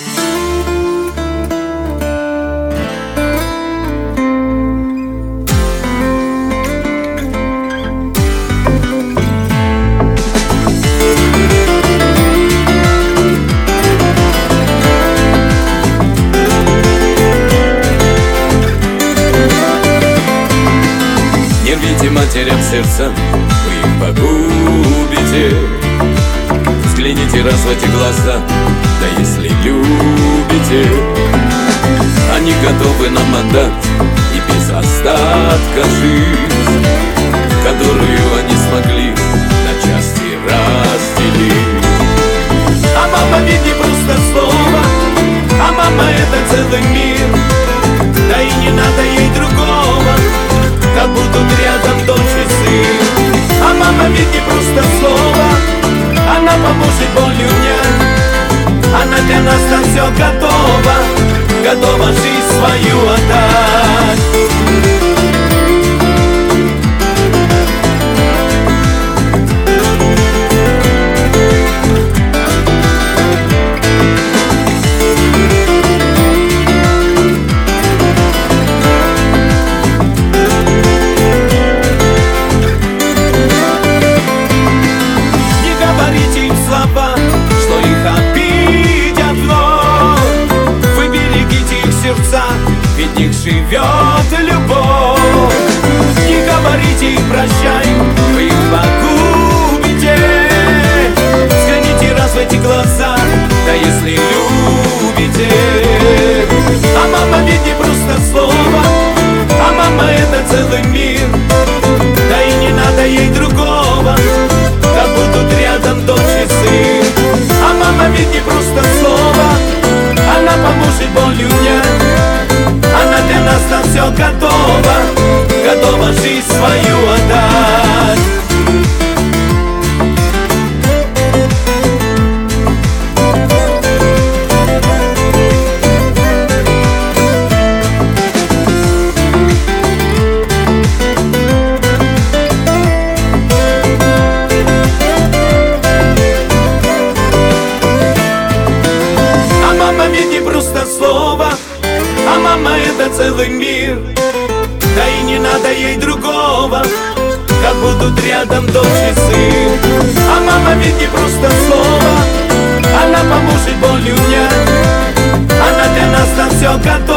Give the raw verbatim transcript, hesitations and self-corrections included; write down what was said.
Не рвите матерям сердца, вы их погубите. Взгляните раз в эти глаза, да если любите. Они готовы нам отдать и без остатка жизнь, которую они смогли на части разделить. А мама ведь не просто слово, а мама это целый мир. Да и не надо ей другого, как будут рядом дочь и сын. А мама ведь не просто слово, она поможет болью унять. Она для нас там все готова, готова жизнь свою отдать. Что их обидят вновь, вы берегите их сердца, ведь в них живет любовь. Не говорите им прощай, вы их погубите. Взгляните раз в эти глаза, да если любите. А мама ведь не просто слово, а мама это целый мир. Да и не надо ей другого, как будут рядом дочь и сын. А мама ведь не просто слово, она поможет болью унять. Она для нас там все готова, готова жизнь свою отдать. Слово, а мама это целый мир. Да и не надо ей другого, как будут рядом дочь и сын. А мама ведь не просто слово, она поможет болью унять. Она для нас там все готова.